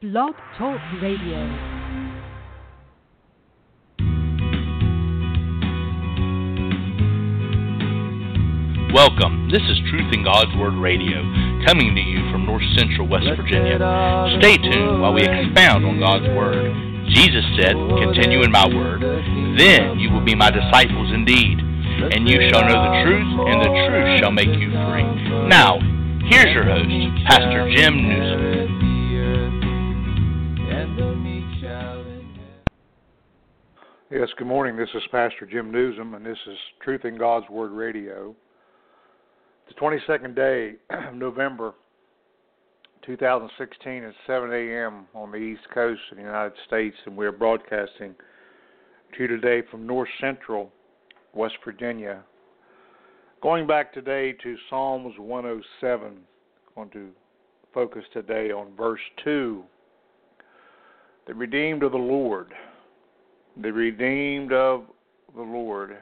Blog Talk Radio. Welcome. This is Truth in God's Word Radio, coming to you from North Central West Virginia. Stay tuned while we expound on God's Word. Jesus said, "Continue in my word, then you will be my disciples indeed, and you shall know the truth, and the truth shall make you free." Now, here's your host, Pastor Jim Newsom. Yes, good morning. This is Pastor Jim Newsom, and this is Truth in God's Word Radio. The 22nd day of November 2016 at 7 a.m. on the East Coast of the United States, and we are broadcasting to you today from North Central West Virginia. Going back today to Psalms 107, I'm going to focus today on verse 2. The redeemed of the Lord. The redeemed of the Lord.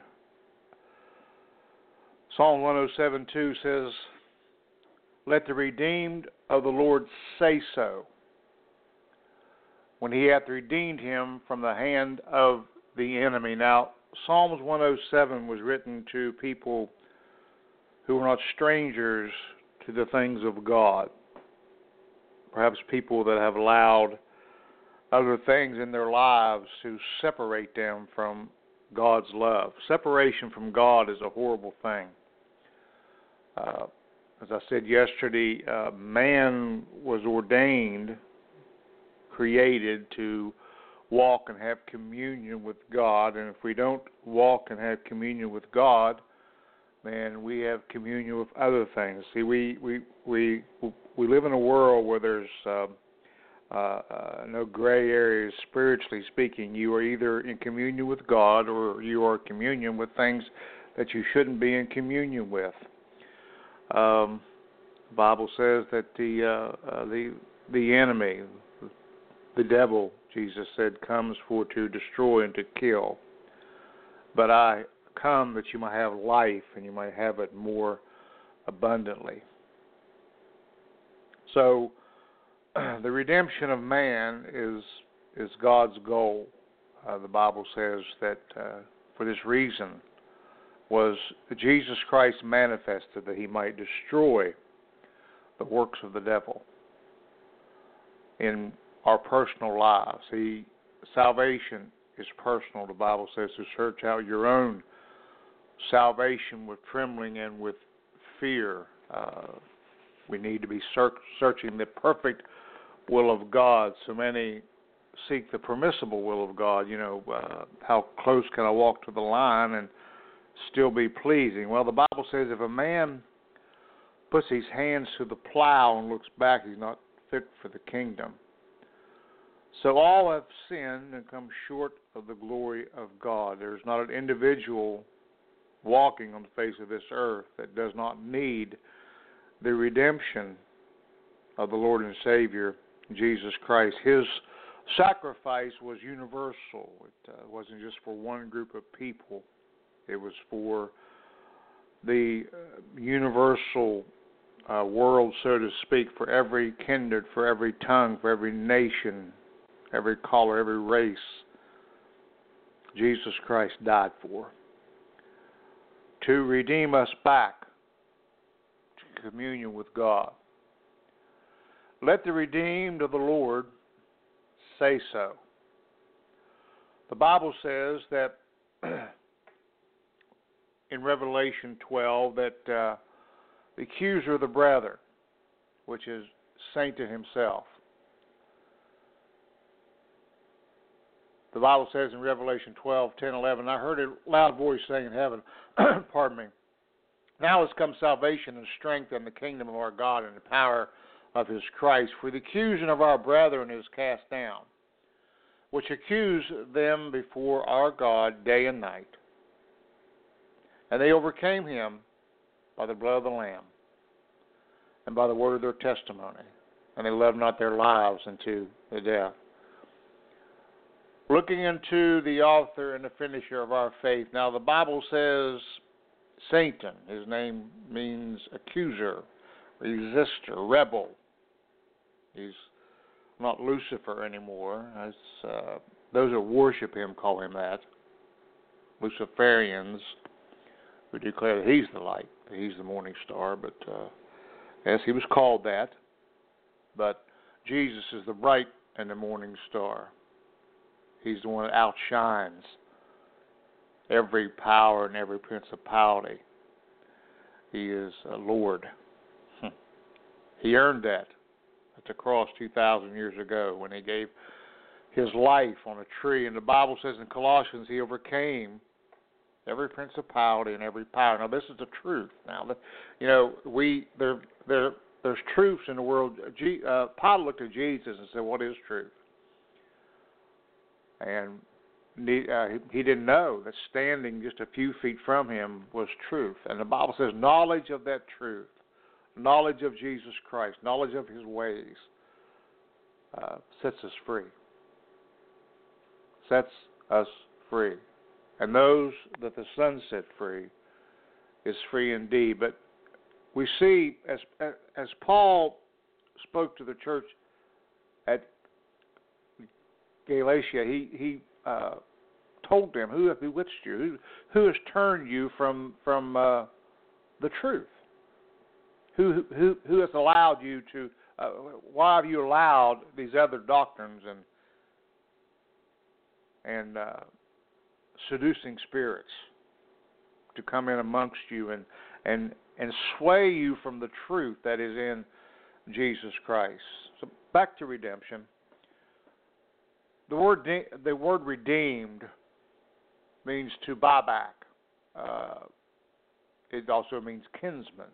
Psalm 107:2 says, "Let the redeemed of the Lord say so, when he hath redeemed him from the hand of the enemy." Now, Psalms 107 was written to people who were not strangers to the things of God. Perhaps people that have allowed other things in their lives to separate them from God's love. Separation from God is a horrible thing. As I said yesterday, man was ordained, created to walk and have communion with God, and if we don't walk and have communion with God, then we have communion with other things. See, we live in a world where there's no gray areas, spiritually speaking. You are either in communion with God or you are in communion with things that you shouldn't be in communion with. The Bible says that the enemy, the devil, Jesus said, comes for to destroy and to kill. But I come that you might have life and you might have it more abundantly. So the redemption of man is God's goal. The Bible says that for this reason was Jesus Christ manifested, that he might destroy the works of the devil in our personal lives. Salvation is personal. The Bible says to search out your own salvation with trembling and with fear. We need to be searching the perfect will of God. So many seek the permissible will of God. How close can I walk to the line and still be pleasing? Well, the Bible says if a man puts his hands to the plow and looks back, he's not fit for the kingdom. So all have sinned and come short of the glory of God. There's not an individual walking on the face of this earth that does not need the redemption of the Lord and Savior, Jesus Christ. His sacrifice was universal. It wasn't just for one group of people. It was for the universal world, so to speak, for every kindred, for every tongue, for every nation, every color, every race. Jesus Christ died for. To redeem us back to communion with God. Let the redeemed of the Lord say so. The Bible says that in Revelation 12 that the accuser of the brethren, which is Satan himself, the Bible says in Revelation 12:10-11, I heard a loud voice saying in heaven, pardon me, now has come salvation and strength and the kingdom of our God and the power of his Christ. For the accusing of our brethren is cast down, which accuse them before our God day and night. And they overcame him by the blood of the Lamb and by the word of their testimony. And they loved not their lives unto the death. Looking into the author and the finisher of our faith. Now the Bible says Satan, his name means accuser, resistor, rebel. He's not Lucifer anymore. Those that worship him call him that. Luciferians who declare that he's the light, that he's the morning star. But yes, he was called that. But Jesus is the bright and the morning star. He's the one that outshines every power and every principality. He is a Lord. He earned that at the cross 2,000 years ago when he gave his life on a tree. And the Bible says in Colossians, he overcame every principality and every power. Now, this is the truth. Now, there's truths in the world. Paul looked at Jesus and said, "What is truth?" And he didn't know that standing just a few feet from him was truth. And the Bible says knowledge of that truth, knowledge of Jesus Christ, knowledge of his ways, sets us free. Sets us free. And those that the Son set free is free indeed. But we see, as Paul spoke to the church at Galatia, he told them, "Who have bewitched you? Who has turned you from the truth? Who has allowed you to? Why have you allowed these other doctrines and seducing spirits to come in amongst you and sway you from the truth that is in Jesus Christ?" So back to redemption. The word redeemed means to buy back. It also means kinsman,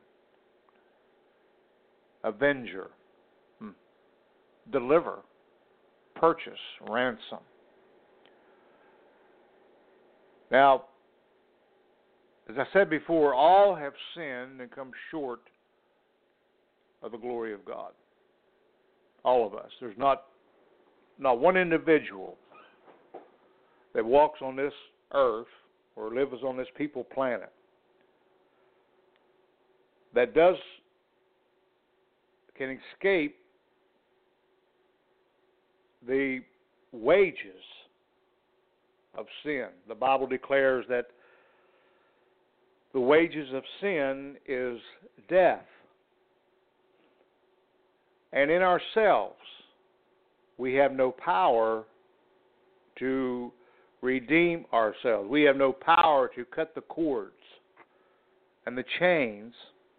avenger, deliver, purchase, ransom. Now, as I said before, all have sinned and come short of the glory of God. All of us. There's not one individual that walks on this earth or lives on this people planet that can escape the wages of sin. The Bible declares that the wages of sin is death. And in ourselves, we have no power to redeem ourselves. We have no power to cut the cords and the chains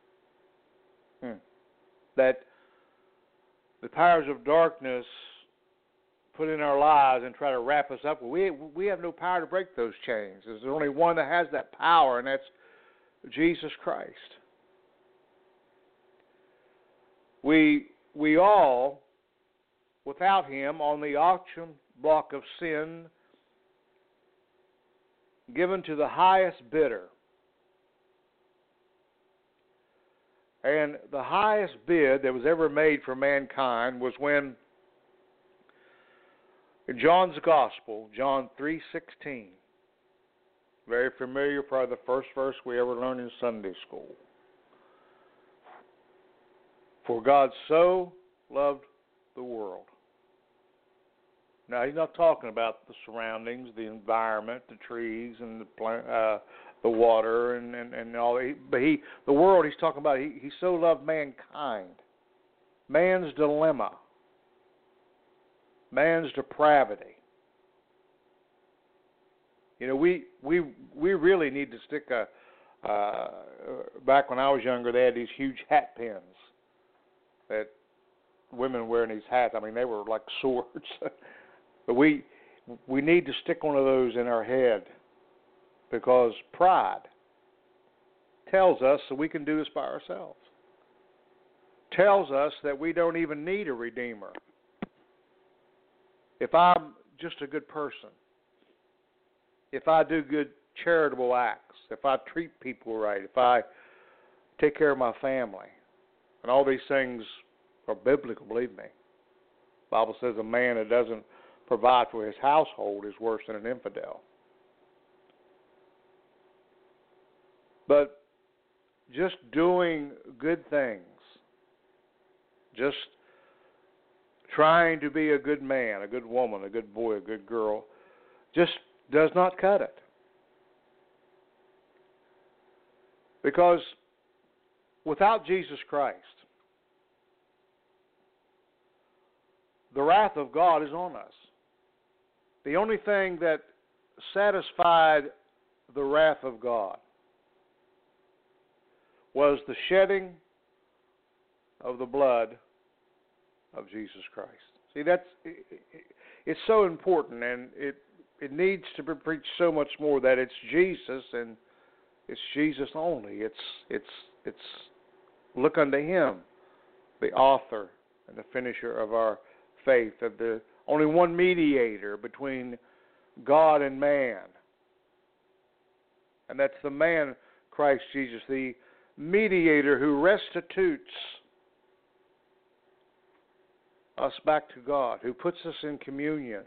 that the powers of darkness put in our lives and try to wrap us up. We have no power to break those chains. There's only one that has that power, and that's Jesus Christ. We all, without him, on the auction block of sin, given to the highest bidder. And the highest bid that was ever made for mankind was when, in John's Gospel, John 3:16, very familiar, probably the first verse we ever learned in Sunday school. For God so loved the world. Now, he's not talking about the surroundings, the environment, the trees, and the water, and all that. But the world he's talking about, he so loved mankind, man's dilemma, man's depravity. You know, we really need to stick back when I was younger, they had these huge hat pins that women wearing these hats. I mean, they were like swords. But we need to stick one of those in our head, because pride tells us that we can do this by ourselves. Tells us that we don't even need a redeemer. If I'm just a good person, if I do good charitable acts, if I treat people right, if I take care of my family, and all these things are biblical, believe me. The Bible says a man that doesn't provide for his household is worse than an infidel. But just doing good things, just trying to be a good man, a good woman, a good boy, a good girl, just does not cut it. Because without Jesus Christ, the wrath of God is on us. The only thing that satisfied the wrath of God was the shedding of the blood of Jesus Christ. See, it's so important, and it needs to be preached so much more that it's Jesus and it's Jesus only. It's look unto Him, the author and the finisher of our faith, of the only one mediator between God and man. And that's the man, Christ Jesus, the mediator who restitutes us back to God, who puts us in communion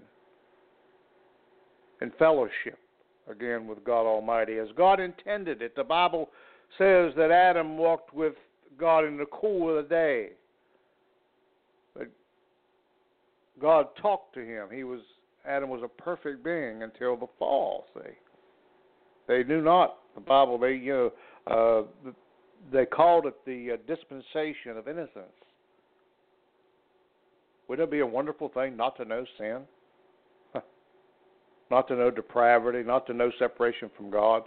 and fellowship again with God Almighty, as God intended it. The Bible says that Adam walked with God in the cool of the day. But God talked to him. Adam was a perfect being until the fall. See, they knew not the Bible. They called it the dispensation of innocence. Wouldn't it be a wonderful thing not to know sin? Not to know depravity, not to know separation from God?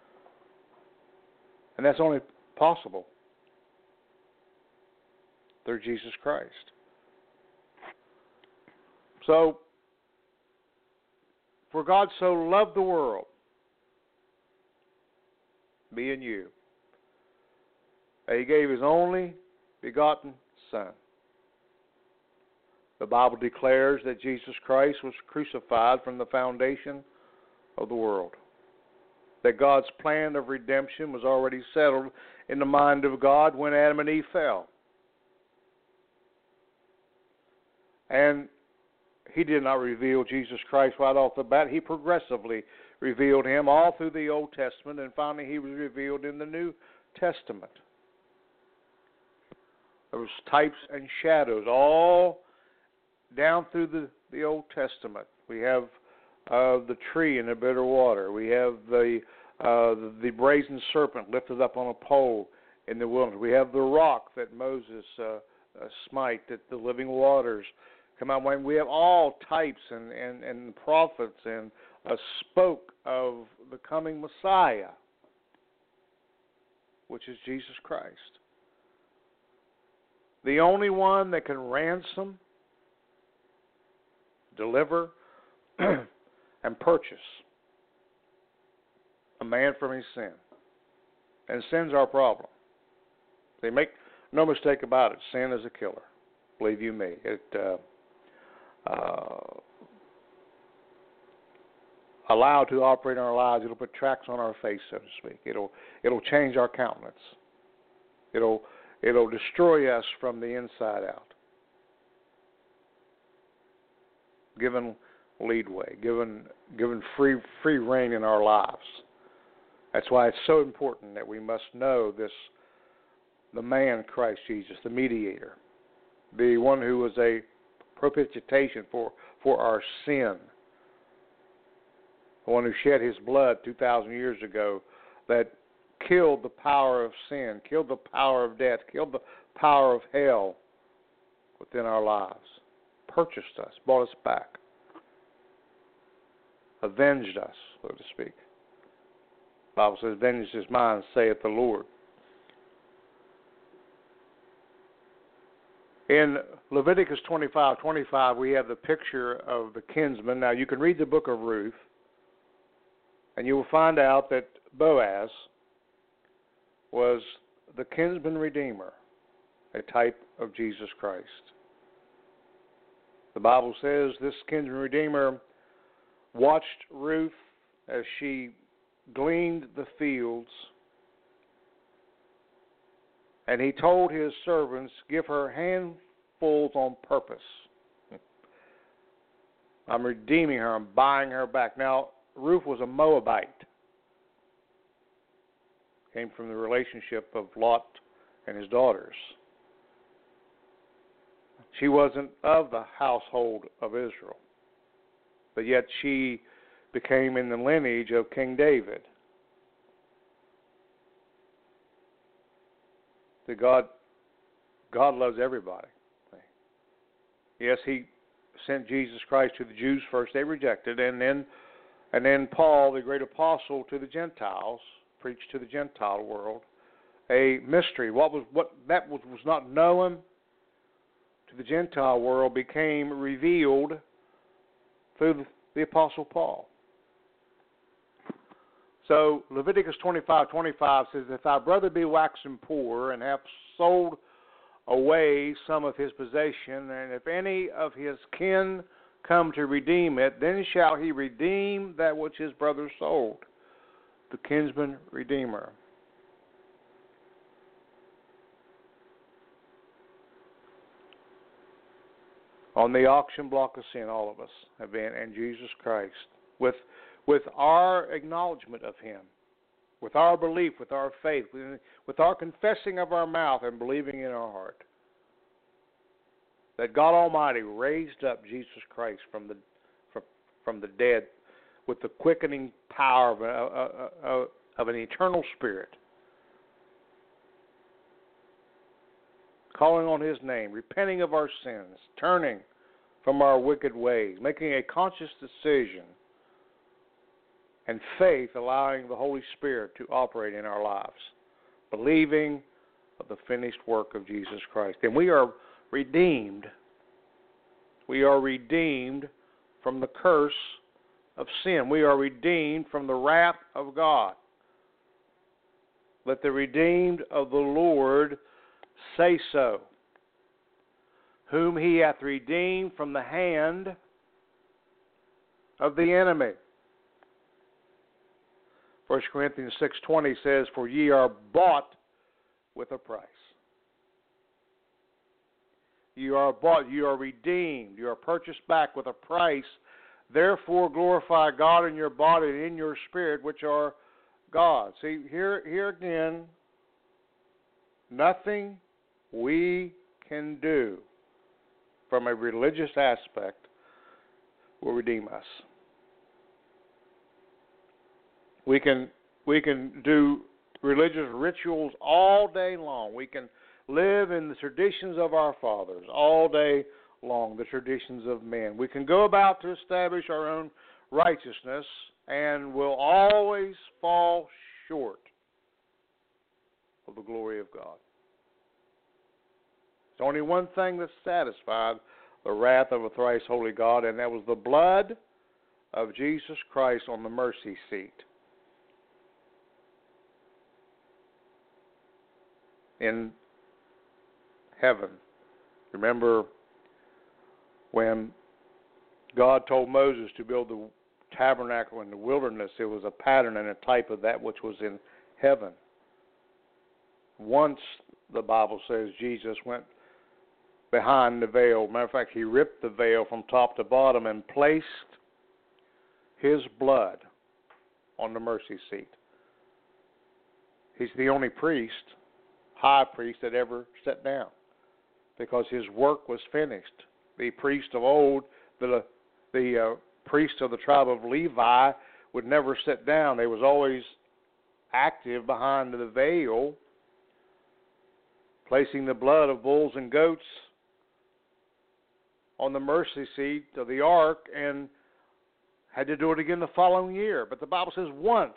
And that's only possible through Jesus Christ. So, for God so loved the world, me and you, that He gave His only begotten Son. The Bible declares that Jesus Christ was crucified from the foundation of the world. That God's plan of redemption was already settled in the mind of God when Adam and Eve fell. And He did not reveal Jesus Christ right off the bat. He progressively revealed Him all through the Old Testament, and finally He was revealed in the New Testament. There was types and shadows all down through the Old Testament. We have the tree and the bitter water. We have the brazen serpent lifted up on a pole in the wilderness. We have the rock that Moses smite, that the living waters come out. When we have all types and prophets and spoke of the coming Messiah, which is Jesus Christ. The only one that can ransom, deliver, and purchase a man from his sin. And sin's our problem. They make no mistake about it. Sin is a killer. Believe you me. It allowed to operate in our lives, it'll put tracks on our face, so to speak. It'll change our countenance. It'll destroy us from the inside out. Given leadway, given free reign in our lives. That's why it's so important that we must know the man Christ Jesus, the mediator, the one who was a propitiation for our sin, the one who shed His blood 2,000 years ago, that killed the power of sin, killed the power of death, killed the power of hell within our lives, purchased us, bought us back, avenged us, so to speak. The Bible says, vengeance is mine, saith the Lord. In Leviticus 25:25, we have the picture of the kinsman. Now, you can read the book of Ruth, and you will find out that Boaz was the kinsman redeemer, a type of Jesus Christ. The Bible says this kinsman redeemer watched Ruth as she gleaned the fields, and he told his servants, give her handfuls on purpose. I'm redeeming her. I'm buying her back. Now, Ruth was a Moabite. Came from the relationship of Lot and his daughters. She wasn't of the household of Israel, but yet she became in the lineage of King David. That God loves everybody. Yes, He sent Jesus Christ to the Jews first; they rejected, and then Paul, the great apostle, to the Gentiles, preached to the Gentile world a mystery. What was not known to the Gentile world became revealed through the Apostle Paul. So Leviticus 25:25 says, "If thy brother be waxen poor, and hath sold away some of his possession, and if any of his kin come to redeem it, then shall he redeem that which his brother sold." The kinsman redeemer. On the auction block of sin, all of us have been, and Jesus Christ, with our acknowledgement of Him, with our belief, with our faith, with our confessing of our mouth and believing in our heart, that God Almighty raised up Jesus Christ from the dead with the quickening power of an eternal Spirit, calling on His name, repenting of our sins, turning from our wicked ways, making a conscious decision, and faith allowing the Holy Spirit to operate in our lives, believing of the finished work of Jesus Christ. And we are redeemed. We are redeemed from the curse of sin. We are redeemed from the wrath of God. Let the redeemed of the Lord say so, whom He hath redeemed from the hand of the enemy. 1 Corinthians 6:20 says, "For ye are bought with a price." You are bought, you are redeemed, you are purchased back with a price. Therefore glorify God in your body and in your spirit, which are God. See, here again, nothing we can do from a religious aspect will redeem us. We can do religious rituals all day long. We can live in the traditions of our fathers all day long, the traditions of men. We can go about to establish our own righteousness and will always fall short of the glory of God. There's only one thing that satisfied the wrath of a thrice holy God, and that was the blood of Jesus Christ on the mercy seat. In heaven. Remember when God told Moses to build the tabernacle in the wilderness, it was a pattern and a type of that which was in heaven. Once, the Bible says, Jesus went behind the veil. Matter of fact, He ripped the veil from top to bottom and placed His blood on the mercy seat. He's the only priest, high priest, that ever sat down, because His work was finished. The priest of old, the priest of the tribe of Levi, would never sit down. They was always active behind the veil, placing the blood of bulls and goats on the mercy seat of the ark, and had to do it again the following year. But the Bible says once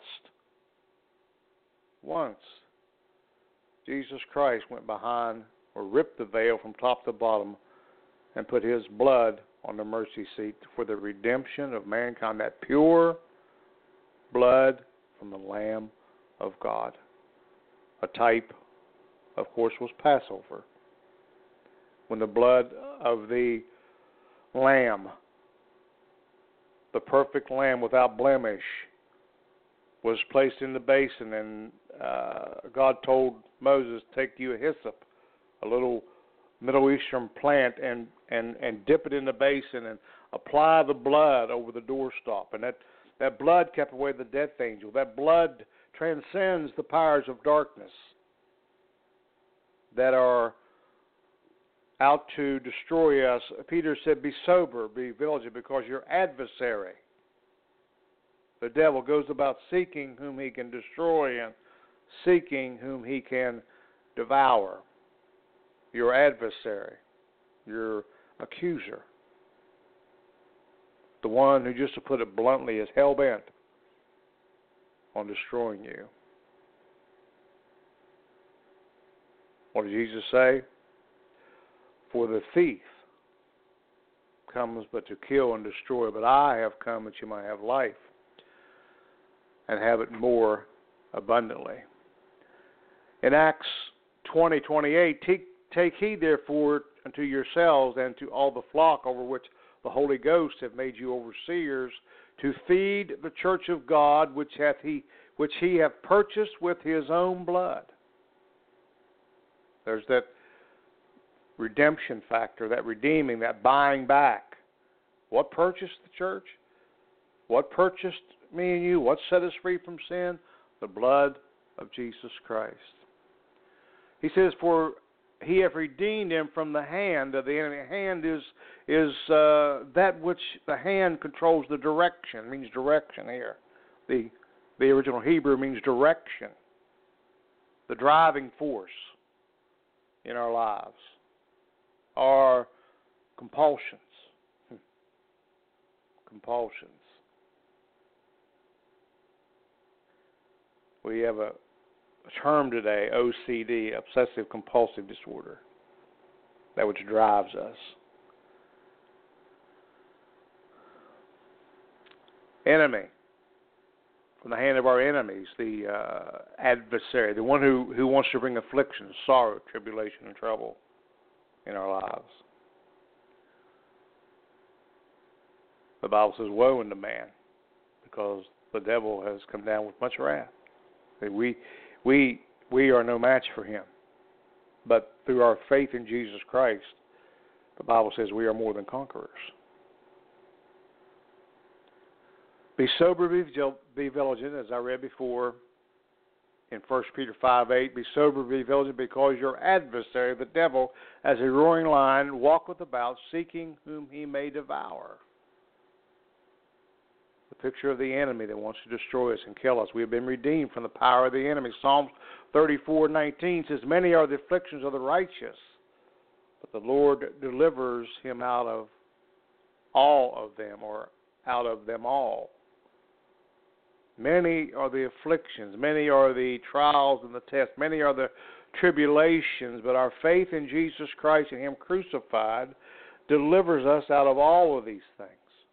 Jesus Christ went behind, or ripped the veil from top to bottom, and put His blood on the mercy seat for the redemption of mankind, that pure blood from the Lamb of God. A type, of course, was Passover, when the blood of the Lamb, the perfect Lamb without blemish, was placed in the basin, and God told Moses, "Take you a hyssop, a little Middle Eastern plant, and dip it in the basin and apply the blood over the doorstop." And that blood kept away the death angel. That blood transcends the powers of darkness that are out to destroy us. Peter said, be sober, be vigilant, because your adversary, the devil, goes about seeking whom he can destroy and seeking whom he can devour. Your adversary, your accuser, the one who, just to put it bluntly, is hell-bent on destroying you. What did Jesus say? For the thief comes but to kill and destroy, but I have come that you might have life and have it more abundantly. In Acts 20:28, take heed therefore unto yourselves and to all the flock over which the Holy Ghost have made you overseers, to feed the church of God which he hath purchased with his own blood. There's that redemption factor, that redeeming, that buying back. What purchased the church? What purchased me and you? What set us free from sin? The blood of Jesus Christ. He says, for he hath redeemed him from the hand of the enemy. Hand is that which the hand controls the direction. It means direction here. The original Hebrew means direction. The driving force in our lives. Our compulsions. Compulsions. We have a term today, OCD, obsessive compulsive disorder, that which drives us. Enemy, from the hand of our enemies, the adversary, the one who wants to bring affliction, sorrow, tribulation, and trouble in our lives. The Bible says, woe unto man, because the devil has come down with much wrath. We are no match for him. But through our faith in Jesus Christ, the Bible says we are more than conquerors. Be sober, be vigilant, as I read before in 1 Peter 5:8. Be sober, be vigilant, because your adversary, the devil, as a roaring lion, walketh about, seeking whom he may devour. The picture of the enemy that wants to destroy us and kill us. We have been redeemed from the power of the enemy. Psalms 34:19 says, many are the afflictions of the righteous, but the Lord delivers him out of all of them, or out of them all. Many are the afflictions, many are the trials and the tests, many are the tribulations, but our faith in Jesus Christ and him crucified delivers us out of all of these things.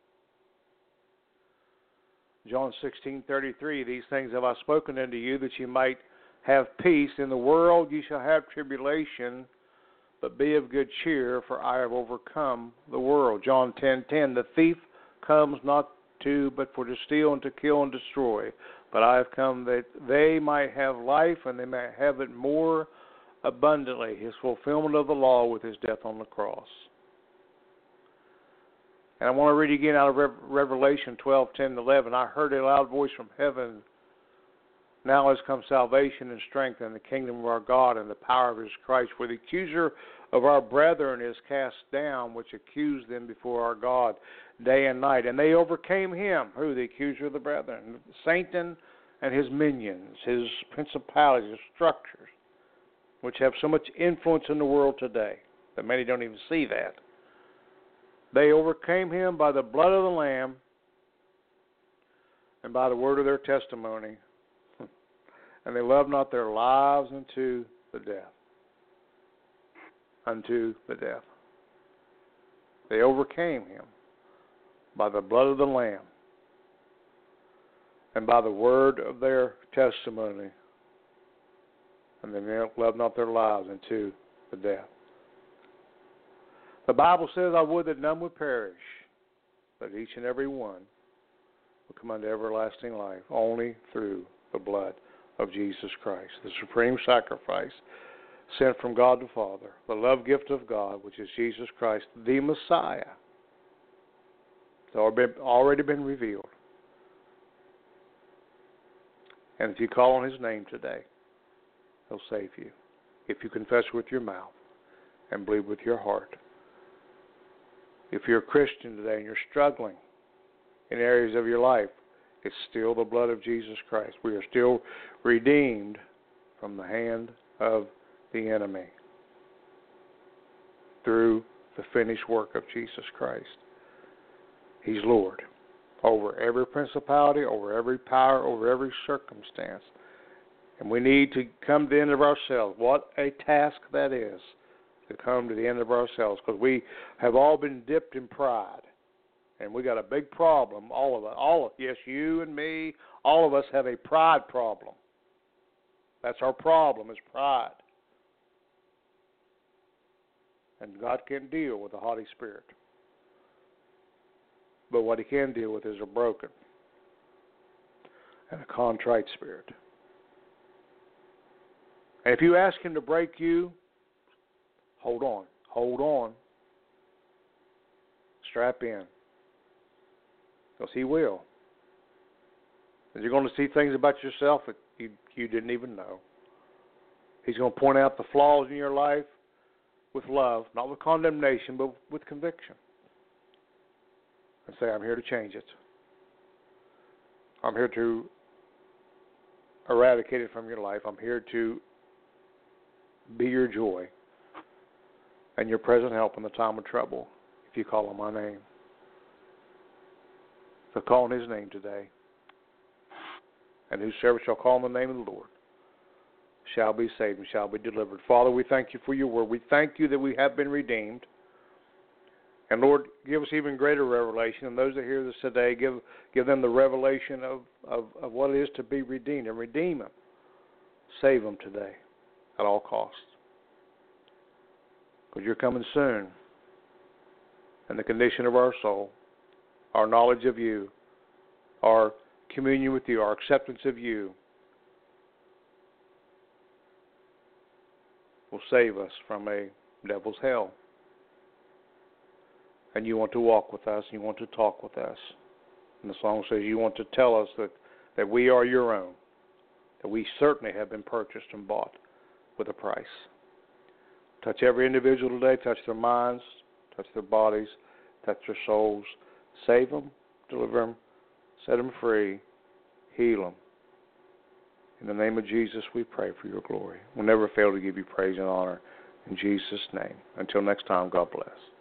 John 16:33, these things have I spoken unto you, that you might have peace. In the world you shall have tribulation, but be of good cheer, for I have overcome the world. John 10:10, the thief comes not but for to steal and to kill and destroy. But I have come that they might have life, and they might have it more abundantly. His fulfillment of the law with his death on the cross. And I want to read again out of Revelation 12:10-11. I heard a loud voice from heaven. Now has come salvation and strength and the kingdom of our God and the power of his Christ. For the accuser of our brethren is cast down, which accused them before our God day and night. And they overcame him, who? The accuser of the brethren, Satan and his minions, his principalities, his structures, which have so much influence in the world today that many don't even see that. They overcame him by the blood of the Lamb and by the word of their testimony. And they loved not their lives unto the death. Unto the death. They overcame him by the blood of the Lamb and by the word of their testimony. And they loved not their lives unto the death. The Bible says, I would that none would perish, but each and every one will come unto everlasting life, only through the blood of Jesus Christ, the supreme sacrifice sent from God the Father, the love gift of God, which is Jesus Christ, the Messiah. It's already been revealed. And if you call on his name today, he'll save you. If you confess with your mouth and believe with your heart. If you're a Christian today and you're struggling in areas of your life, it's still the blood of Jesus Christ. We are still redeemed from the hand of the enemy through the finished work of Jesus Christ. He's Lord over every principality, over every power, over every circumstance. And we need to come to the end of ourselves. What a task that is, to come to the end of ourselves, because we have all been dipped in pride. And we got a big problem, all of us. Yes, you and me, all of us have a pride problem. That's our problem, is pride. And God can't deal with a haughty spirit. But what he can deal with is a broken and a contrite spirit. And if you ask him to break you, hold on. Strap in. Because he will. And you're going to see things about yourself that you didn't even know. He's going to point out the flaws in your life with love, not with condemnation, but with conviction. And say, I'm here to change it. I'm here to eradicate it from your life. I'm here to be your joy and your present help in the time of trouble if you call on my name. So call on his name today. And whosoever shall call on the name of the Lord shall be saved and shall be delivered. Father, we thank you for your word. We thank you that we have been redeemed. And Lord, give us even greater revelation. And those that hear this today, give them the revelation of what it is to be redeemed, and redeem them. Save them today at all costs. Because you're coming soon. And the condition of our soul, our knowledge of you, our communion with you, our acceptance of you, will save us from a devil's hell. And you want to walk with us, and you want to talk with us. And the song says you want to tell us that we are your own, that we certainly have been purchased and bought with a price. Touch every individual today, touch their minds, touch their bodies, touch their souls. Save them, deliver them, set them free, heal them. In the name of Jesus, we pray for your glory. We'll never fail to give you praise and honor. In Jesus' name. Until next time, God bless.